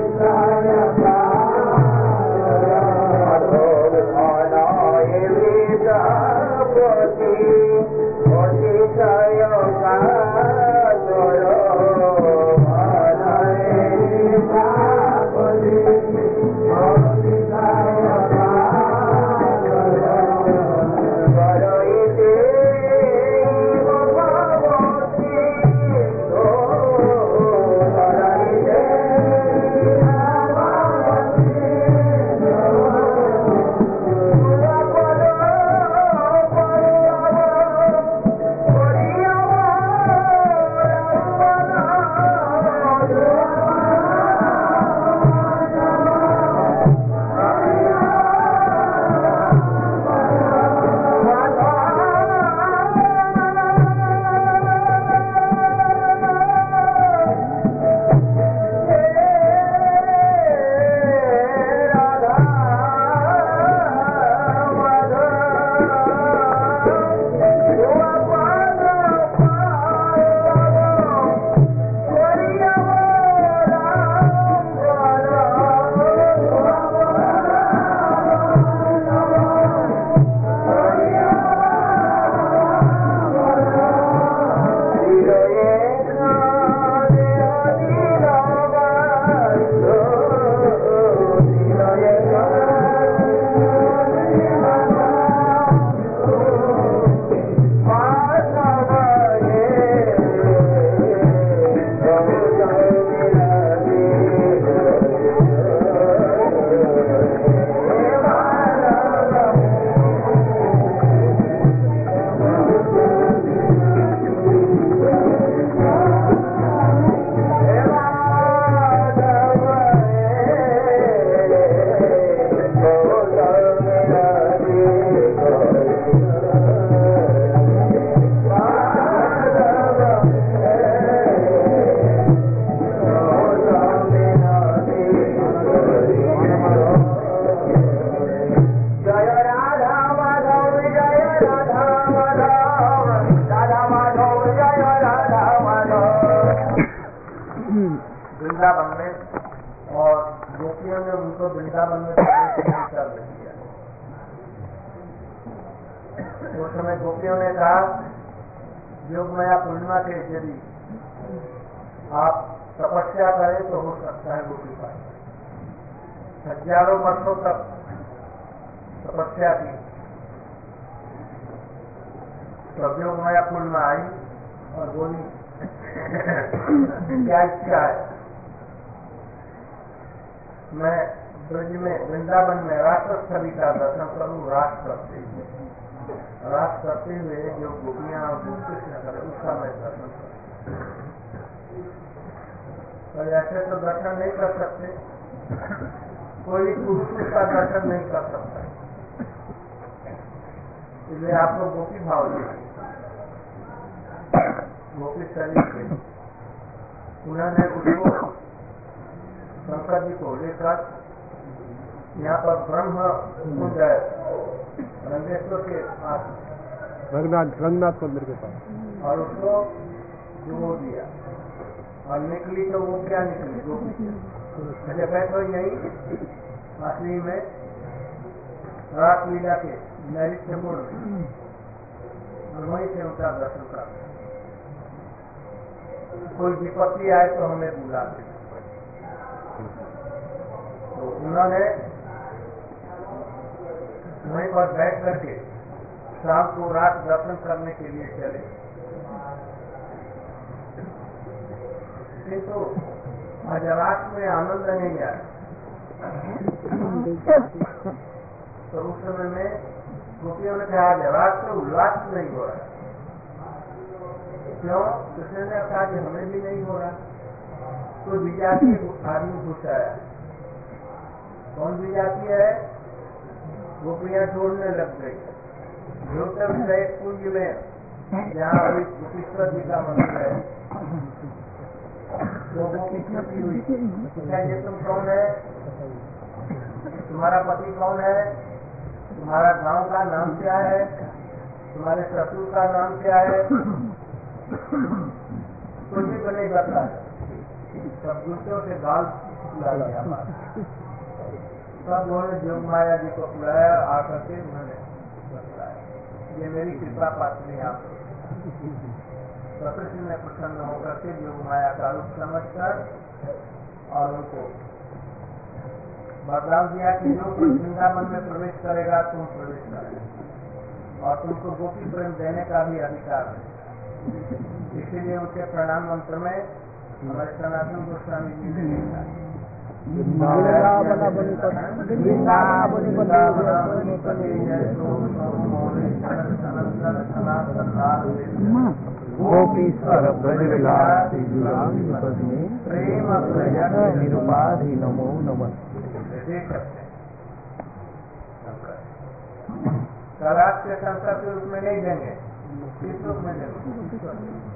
वृंदावन में और गोपियों ने उनको वृंदावन में कर दिया। उस समय गोपियों ने कहा योगमाया पूर्णिमा के यदि आप तपस्या करें तो हो सकता है गोपी पाए। हजारों वर्षों तक तपस्या की, तब योगमाया पूर्णिमा आई और बोली क्या इच्छा है, मैं ब्रज में वृंदावन में राष्ट्रस्थली का दर्शन करूं। राष्ट्र करते हुए जो गोपियां कृष्ण करे उसका मैं दर्शन करूं। और ऐसे तो दर्शन नहीं कर सकते, कोई पुरुष उसका दर्शन नहीं कर सकता, इसलिए आपको गोपी भाव दिया, गोपी शरीर के उन्होंने उसको शंकर जी को लेकर यहाँ पर ब्रह्म कुंड है रंगेश्वर के पास, रंगनाथ मंदिर के पास, और उसको डुबो दिया और निकली तो वो क्या निकली गोपी। जब तो यही असली में रास लीला के नैरित्यपूर्ण और वहीं से उनका दर्शन करते। कोई विपत्ति आए तो हमें बुलाते। तो उन्होंने वहीं पर बैठ करके शाम को रात दर्शन करने के लिए चले, किंतु आज रात में आनंद नहीं आया। तो उस समय में गोपियों ने कहा आज रात में उल्लास नहीं हो रहा। क्यों? कृष्ण ने कहा कि हमें भी नहीं हो रहा। तो विजाति आदमी घुसाया। कौन विजाति है? गोपियां छोड़ने लग गई। ध्रुव गए कुंज में जहाँ अभी गोपीश्वर जी का मंदिर है, वो गोपी छुपी हुई। ये तुम कौन है? तुम्हारा पति कौन है? तुम्हारा गांव का नाम क्या है? तुम्हारे ससुर का नाम क्या है? कुछ भी नहीं करता है। सब दूसरों से गाल बुला लिया हमारा। सब लोगों ने योग माया जी को बुलाया, आकर के उन्होंने बतलाया ये मेरी कृपा पात्री आप तो कृष्ण ने प्रसन्न होकर के योग माया का रूप समझकर और उनको वरदान दिया कि जो कोई वृंदावन में प्रवेश करेगा तुम प्रवेश करेगा और तुमको गोपी प्रेम देने का भी अधिकार है। इसीलिए उनके प्रणाम मंत्र में हमारे सनातन गोस्वामी जी ने लिखा गोपीश्वर ब्रजविलास प्रेम निरुपाधि नमो नमः। देख सकते हैं कलाश के शंकर के रूप में नहीं देंगे, किस रूप में देंगे?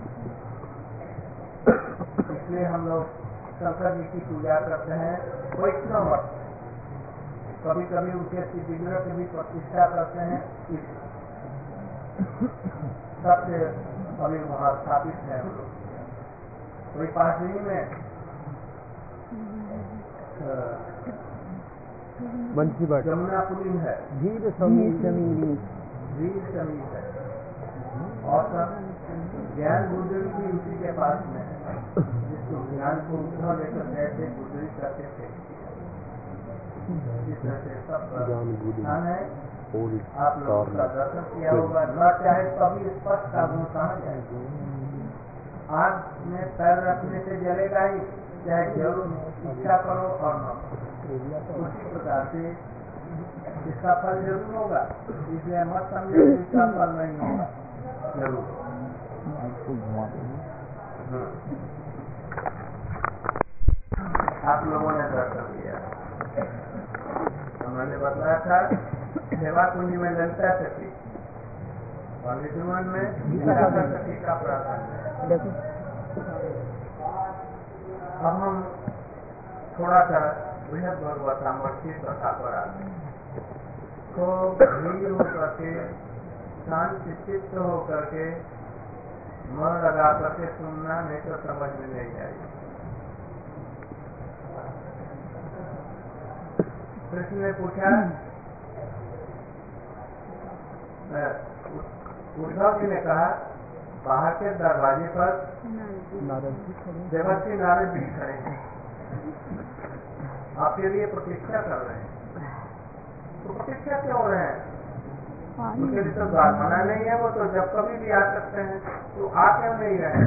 इसलिए हम लोग शंकर जी की पूजा करते हैं वैष्णव मत, कभी कभी उनके विग्रह की भी प्रतिष्ठा करते हैं। सबसे अभी वहाँ स्थापित है हम लोग। कोई पासरी में जमुना पुलिन है, धीर समीर वीर समीर है और सब ज्ञान गुजरी भी उसी के पास में है, जिसको ज्ञान को उठा लेकर कैसे गुजरी करते थे। इस तरह से सब स्थान है। आप लोगों का दर्शन किया होगा, न चाहे कभी स्पष्ट का गुण कहा जाए। आग में पैर रखने से जलेगा ही, चाहे जरूर इच्छा करो और न करो। उसी प्रकार से इसका फल जरूर होगा, इसलिए मत समझो इसका फल नहीं होगा, जरूर। आप लोगों ने दर्शन किया, हमने बताया था सेवा कुंज में ललिता सखी और विद्युमन में गीता सखी का प्रार्थना है। अब हम थोड़ा सा बृहद भगवत सामर्थ्य कथा पर आते हैं। तो धीर होकर के शांत चित्त होकर के मन लगा करके सुनना, नहीं तो समझ में नहीं आएगी। कृष्ण ने पूछा, उद्धव जी ने कहा बाहर के दरवाजे पर देवर्षि नारद जी खड़े हैं, आपके लिए प्रतीक्षा कर रहे हैं। तो प्रतीक्षा क्यों हो रहे हैं? उनके लिए तो द्वार मना नहीं है, वो तो जब कभी भी आ सकते हैं, तो आ क्यों नहीं रहे?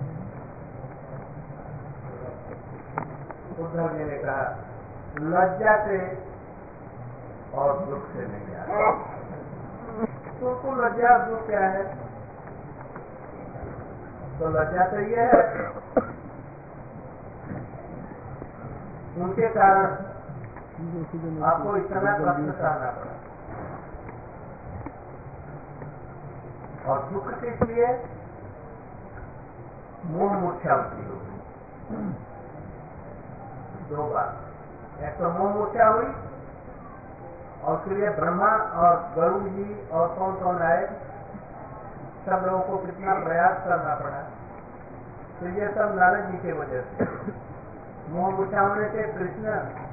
उद्धव जी ने कहा लज्जा से और दुख से नहीं आ रहा। तो लज्जा दुख क्या है? तो लज्जा तो ये है उनके कारण आपको इतना प्रश्न करना पड़ा, और दुख किस लिए? मोह मूर्छा होती होगी। दो बात, एक तो मोह मूर्छा हुई और उसके लिए ब्रह्मा और गरुड़ जी और कौन कौन आए, सब लोगों को कितना प्रयास करना पड़ा। तो ये सब नारद जी के वजह से मोह मूर्छा होने से कृष्ण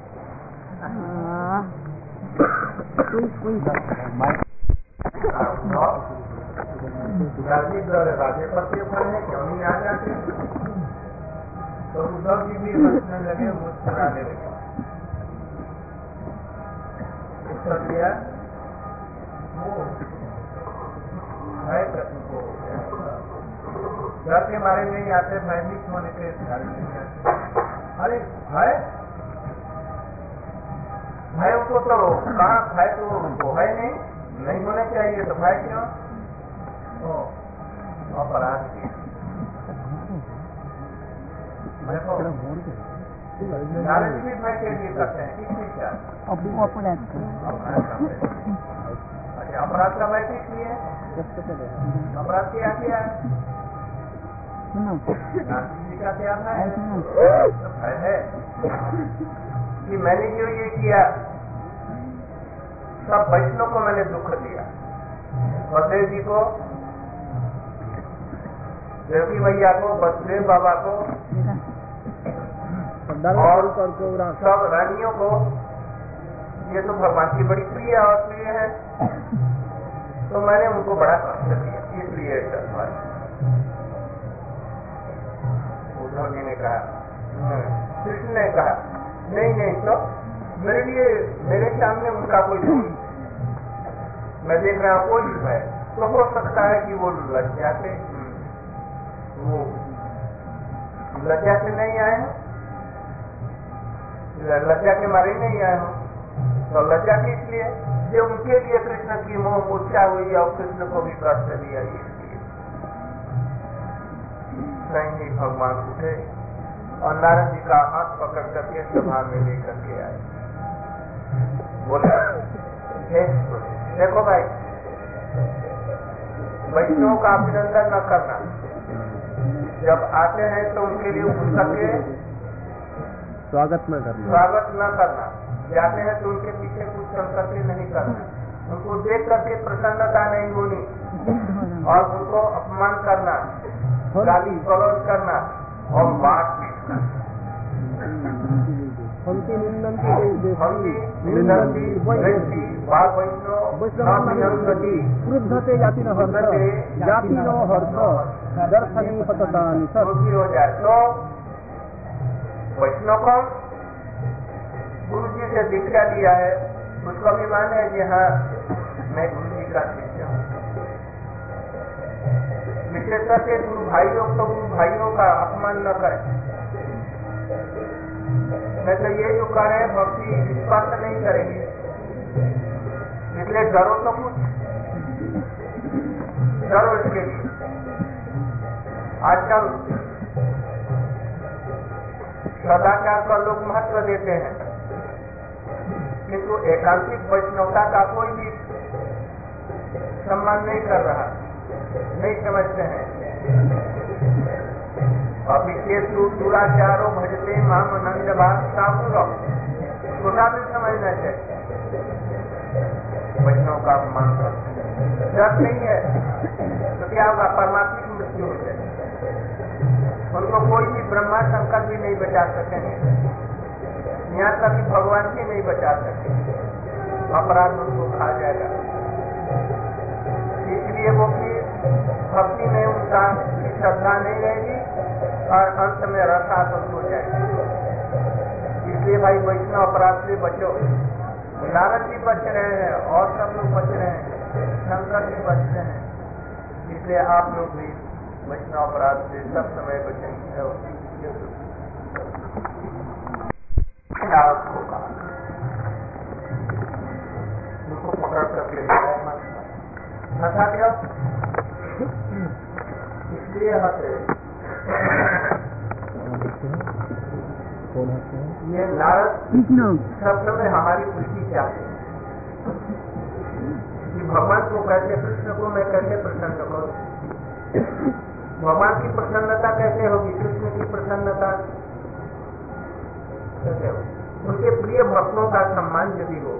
राजे पर के पढ़े क्यों नहीं आ जाते? तो उद्धव जी भी हंसने लगे, मुस्कुराने लगे। उत्तर दिया भय प्रश्न को हो गया, डर के मारे नहीं आते, भयभीत होने के कारण नहीं आते। अरे भय उनको तो कहा, भय तो उनको है नहीं होने चाहिए, तो भय क्यों? अपराध की नारद भी भय के लिए करते हैं, किस चीज का? अपराध का भय किस लिए? अपराध क्या किया है? नारद का क्या भय है कि मैंने जो ये किया, सब वैष्णव को मैंने दुख दिया। बलदेव जी को, देवकी मैया को, बसदेव बाबा को, और सब रानियों को ये तो भगवान की बड़ी प्रिय और प्रिय है, तो मैंने उनको बड़ा कष्ट दिया, इसलिए ऐसा हुआ। उद्धव जी ने कहा, कृष्ण ने कहा, नहीं नहीं, तो मेरे सामने उनका कोई दोष, मैं देख रहा हूँ कोई है, तो हो सकता है कि वो लज्जा से नहीं आए हो, लज्जा के मारे नहीं आए हो, तो लज्जा किस लिए? जो उनके लिए कृष्ण की मोह मूर्छा हुई और कृष्ण को भी कष्ट दिया, इसलिए नहीं भगवान उठे और नारद जी का हाथ पकड़ करके सभा में लेकर के आए। बोले, देखो भाई, वैष्णव का अभिनंदन न करना, जब आते हैं तो उनके लिए उठ करके स्वागत न करना, जाते हैं तो उनके पीछे कुछ चल करके नहीं करना, उनको देख करके प्रसन्नता नहीं होनी और उनको अपमान करना, गाली गलौज करना और बात पीटना। क्रुद्धते जाति न हर्ष दर्शनी पततानि सब हो जाए तो वैष्णव को गुरु जी से दीक्षा लिया है, उसको अभिमान है कि हाँ मैं गुरु जी का शिष्य हूँ। विशेषकर के गुरु भाइयों का अपमान न करें, नहीं तो ये जो कर रहे हैं भक्ति स्पष्ट नहीं करेंगे, इसलिए डरो तो कुछ, डरो इसके लिए। आजकल सदाचार का लोग महत्व देते हैं, किंतु एकांतिक वैष्णवता का कोई भी सम्मान नहीं कर रहा, नहीं समझते हैं। अभिषेक दुराचारो भजते माम नंद बात सापुरो, छोटा भी समझना चाहिए। वैष्णव का अपमान करते डर नहीं है तो क्या होगा? परमात्मिक मृत्यु हो जाए, उनको कोई भी ब्रह्मा शंकर भी नहीं बचा सकेंगे, यहाँ तक कि भगवान भी नहीं बचा सकेंगे, अपराध उनको खा जाएगा। इसलिए वो फिर भक्ति में उनका श्रद्धा नहीं रहेगी और अंत में रसातल हो जाएगी। इसलिए भाई वैष्णव अपराध से बचो। नारद जी बच रहे हैं और सब लोग बच रहे हैं, शंकर जी बच रहे हैं, इसलिए आप लोग भी वैष्णव अपराध से सब समय बचेंगे। उनको पकड़ करके था क्या? इसलिए हंसे ये नारद शब्द में हमारी खुशी चाहते हैं कि भगवान को कैसे, कृष्ण को मैं कैसे प्रसन्न करूं। भगवान की प्रसन्नता कैसे होगी? कृष्ण की प्रसन्नता कैसे होगी? उनके प्रिय भक्तों का सम्मान यदि हो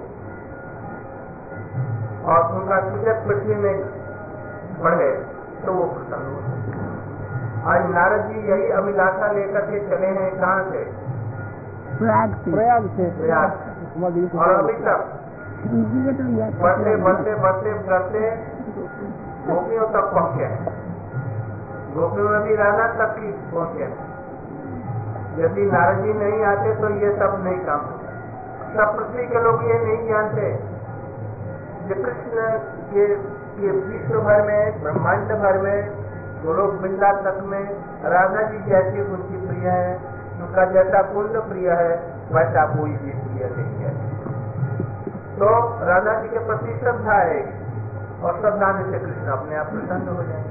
और उनका सूचक पृथ्वी में बढ़े तो वो प्रसन्न हो। आज नारद जी यही अभिलाषा लेकर के चले हैं, कहाँ से? प्रयाग से। और अभी तक बढ़ते बढ़ते बढ़ते बढ़ते गोपियों तक पहुँचे हैं, गोपियों में भी राधा तक ही पहुँचे हैं। यदि नारद जी नहीं आते तो ये सब नहीं काम होता। सब पृथ्वी के लोग ये नहीं जानते कि कृष्ण के विश्व भर में, ब्रह्मांड भर में, गोलोक वृंदा तक में राधा जी जैसी उनकी प्रिय है, उनका जैसा कुंड प्रिय है, वैसा कोई भी प्रिय नहीं है। तो राधा जी के प्रति श्रद्धा है और श्रद्धा में से कृष्ण अपने आप प्रसन्न हो जाएंगे।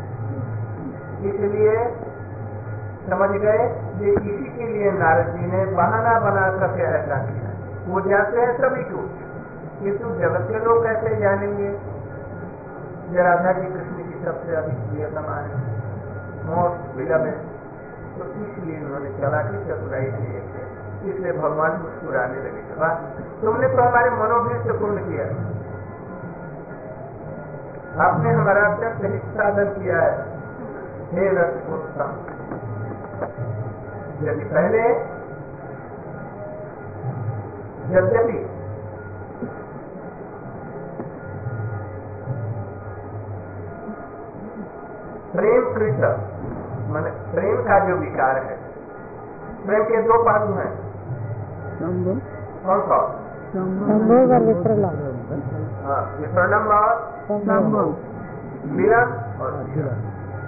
इसलिए समझ गए कि इसी के लिए नारद जी ने बहाना बना करके ऐसा किया। वो जानते हैं सभी को, किंतु जगत के लोग कैसे जानेंगे कि राधा जी कृष्ण की सबसे अधिक प्रियतमा है, मोस्ट बिलवेड। तो इसलिए उन्होंने चालाकी चतुराई की, इसलिए भगवान मुस्कुराने लगे। तुमने तो हमारे मनोभीष्ट पूर्ण किया, आपने हमारा अत्यंत हित साधन किया है, हे रसोत्तम। यदि पहले यद्यपि प्रेम कृष्ण माने प्रेम का जो विकार है, प्रेम के दो पहलू हैं। कौन सा? संभोग और विप्रलंब। हाँ, विप्रलंब और संभोग, मिलन और विरह।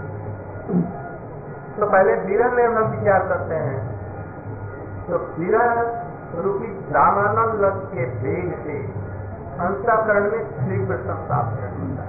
तो पहले विरह में हम विचार करते हैं। तो विरह रूपी दामानंद के वेग से अंतःकरण में तीव्र संताप होता है।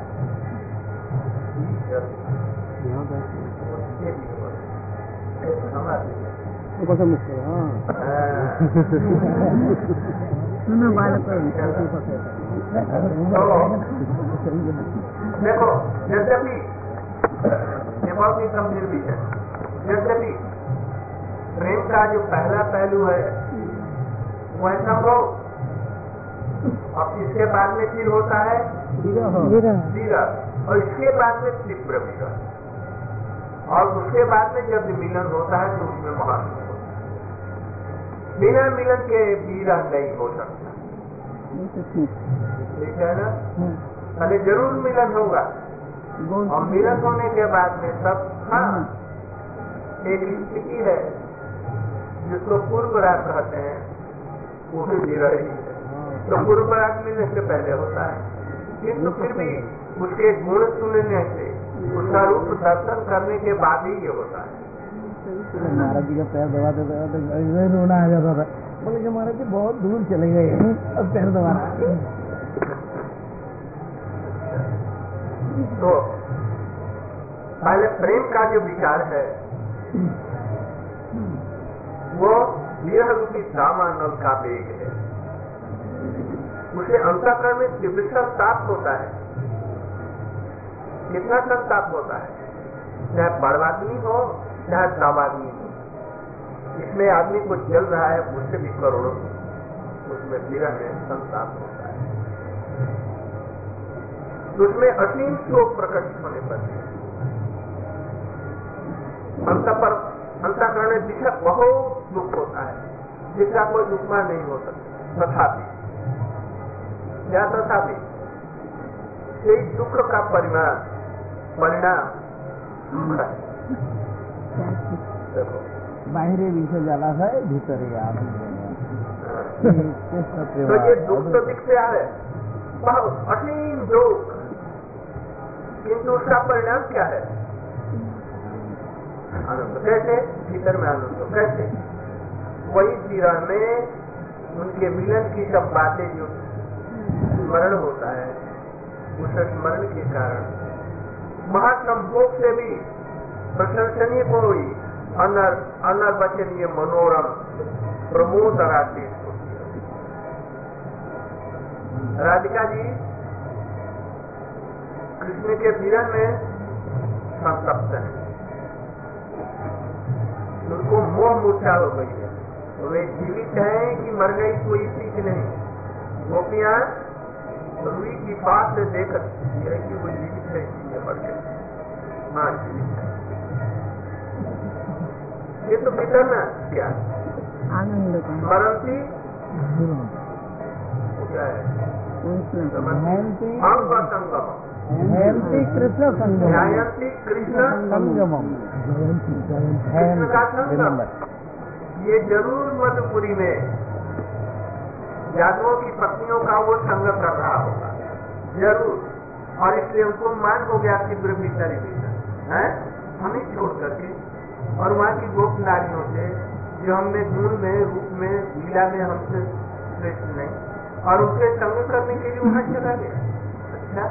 देखो, यद्यपि ये बहुत ही गंभीर विषय, यद्यपि प्रेम का जो पहला पहलू है वो है संभोग, अब इसके बाद में फिर होता है विरह, और इसके बाद में तीव्र विरह, और उसके बाद में जब मिलन होता है तो उसमें महासुख होता है। बिना मिलन के विरह नहीं हो सकता, ठीक है ना? पहले जरूर मिलन होगा और मिलन होने के बाद में सब, हाँ, एक स्थिति है जिसको पूर्व राग कहते हैं, वो भी विरह ही है। तो पूर्व राग मिलने से पहले होता है, किंतु फिर भी उसके गुण सुनने से, उसका रूप दर्शन करने के बाद ही ये होता है। महाराज जी का पैर दबाते दबाते रोना आ जाता था, बोले कि महाराज जी बहुत दूर चले गए, अब पैर दबाना। तो पहले प्रेम का जो विचार है वो विरह रूपी दामानल का वेग है, उसे अंतःकरण में तीव्र संताप होता है। कितना संताप होता है, चाहे बड़ आदमी हो चाहे कम आदमी हो, इसमें आदमी को जल रहा है, उससे भी करोड़ों, उसमें विरह में संताप होता है। उसमें असीम शोक प्रकट होने पर अंतःकरण में दिशा बहुत दुख होता है, जिसका कोई उपमान नहीं हो सकता। तथापि क्या तथापि इस दुख का परिणाम दुख है। देखो, बाहरी विषय जाला है, भीतर ही आप तो ये दुख तो दिखते है, बहुत असीम दुख, किंतु उसका परिणाम क्या है? आनंद। कैसे? भीतर में आनंद हो। कैसे? वही विरह में उनके मिलन की सब बातें जो स्मरण होता है, उस स्मरण के कारण महासंभोग से भी प्रशंसनीय कोई अनर्वचनीय मनोरम प्रमोद राशि होती है। राधिका जी कृष्ण के विरह में संतप्त है, उनको मोह मूर्छा हो गई है, वे जीवित हैं कि मर गई कोई ठीक नहीं। गोपियां रुई की बात से देख है कि वो जीवित है कि मर गई, मां जीवित है। ये तो भीतर ना क्या आनंद स्मरणती क्या है? अंग संगम, कृष्ण संगम, ध्यायंती कृष्ण संगमम, कृष्ण का संगम। ये जरूर मधुपुरी में यादवों की पत्नियों का वो संग कर रहा होगा, जरूर, और इसलिए उनको मान हो गया तीव्र भीतरी भीतर है, हमें छोड़ करके, और वहाँ की गोप नारियों से जो हमें गुण में, रूप में, लीला में हमसे श्रेष्ठ नहीं, और उनके संग करने के लिए वहाँ चला गया। अच्छा,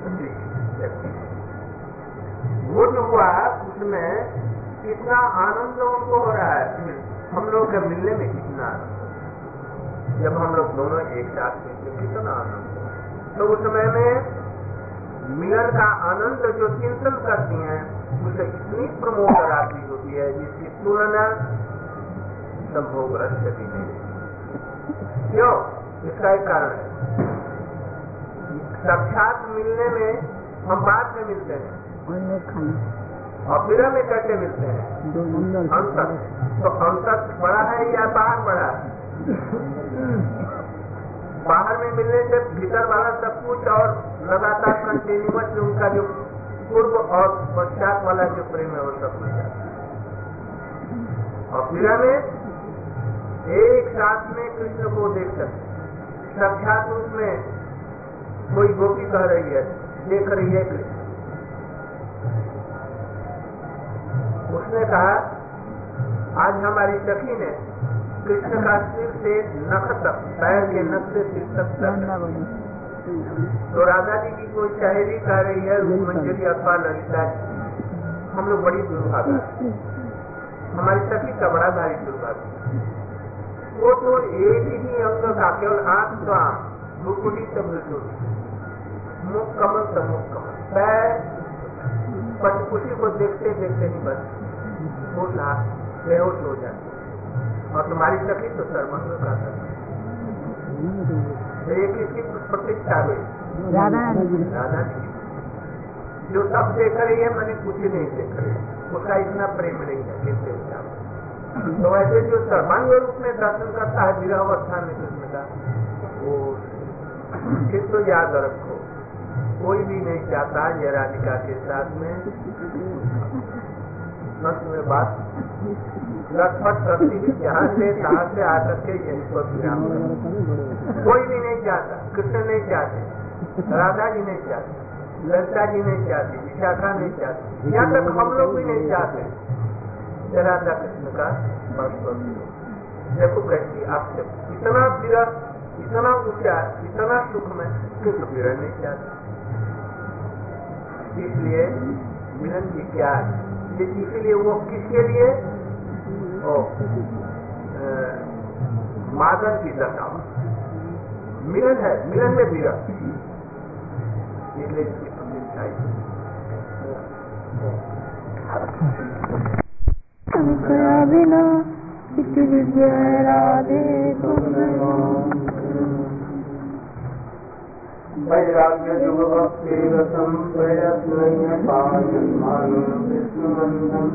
बुद्ध हुआ, उसमें कितना आनंद उनको हो रहा है, हम लोग के मिलने में कितना आनंद, जब हम लोग दोनों एक साथ मिलते कितना आनंद। तो उस समय में मिलन का आनंद जो चिंतन करती हैं, उसे इतनी प्रमोद राशि होती है जिसकी तुलना संभोग रस भी नहीं। क्यों? इसका एक कारण है, साक्षात मिलने में हम बाद में मिलते हैं, और विरह में कैसे मिलते हैं? अंतर। तो अंतर बड़ा है या बाहर बड़ा है? बाहर में मिलने से भीतर वाला सब कुछ और लगातार कंटिन्यूअस उनका जो पूर्व और पश्चात वाला जो प्रेम है वो सब कुछ जाता है। और फिर हमें एक साथ में कृष्ण को देख सकते। साक्षात रूप में कोई गोपी कह रही है, देख रही है कृष्ण। उसने कहा आज हमारी सखी ने कृष्ण का सिर से नख तक, पैर के नख से सिर तक। तो राधा जी की कोई सहेली कह रही है, रूप मंजरी अथवा ललिता जी, हम लोग बड़ी दुर्भाग्य, हमारी सखी का बड़ा भारी दुर्भाग्य। वो तो एक ही अंग का, केवल आंख तो आंख, भुकुटी तो भुकुटी, मुख कमल तो मुख कमल, पैर पटकुटी को देखते देखते ही बस वो बेहोश हो जाती। और तुम्हारी सखी तो सर्वंग का एक इसकी प्रतिष्ठा हुई राधा जी, जो सब देख रही है मैंने कुछ नहीं देख रही, उसका इतना प्रेम नहीं है कैसे होता। तो ऐसे जो सर्वांग रूप में दर्शन करता है विरहावस्था में कृष्ण का, वो फिर तो याद रखो कोई भी नहीं चाहता ये राधिका के साथ में अंत में बात लटपट करती हुई जहाँ से आकर के यही पर विराम। कोई भी नहीं चाहता, कृष्ण नहीं चाहते, राधा जी नहीं चाहते, ललिता जी नहीं चाहती, विशाखा नहीं चाहती, यहाँ तक हम लोग भी नहीं चाहते राधा कृष्ण का स्पर्श। देखो कैसी आपसे इतना विरह, इतना ऊंचा, इतना सुख में कृष्ण विरह नहीं चाहते। इसलिए मिलन की क्या है, इसीलिए वो किसके लिए मादन की दशा मिलन है, मिलन में विरह, इसलिए इसकी प्रतिष्ठा बिना किसी विजय राधे वैराग्य युग भक्ति रसम प्रयत्न पायन विष्णुनंदन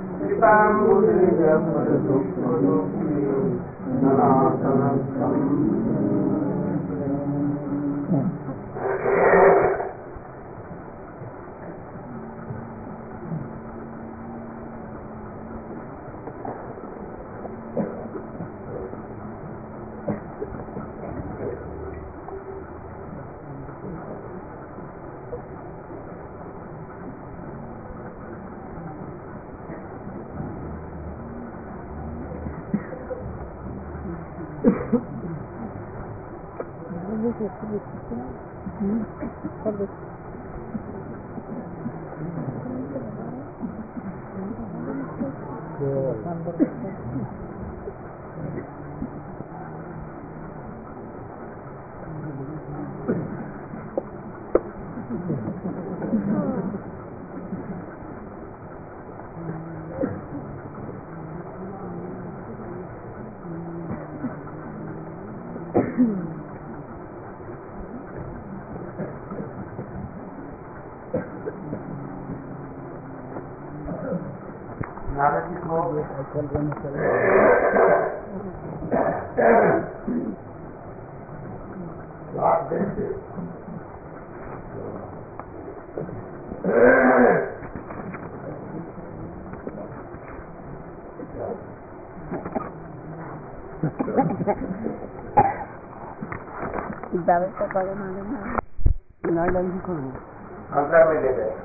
अंतर में ले गए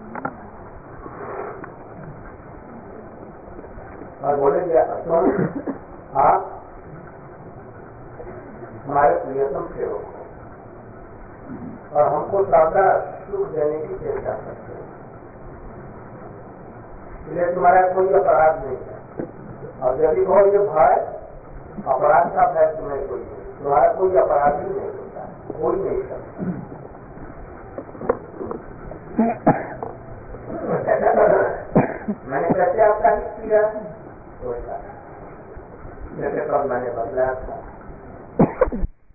और बोलेंगे आप हमारे प्रियतम थे हो और हमको ज्यादा सुख देने की चेष्टा करते हो, इसलिए तुम्हारा कोई अपराध नहीं है। और जब भी कहो ये भय, अपराध का भय तुम्हें कोई नहीं, तुम्हारा कोई अपराध ही नहीं होता, कोई नहीं करता। मैंने कैसे आपका हित किया, जैसे कब मैंने बदलाया था।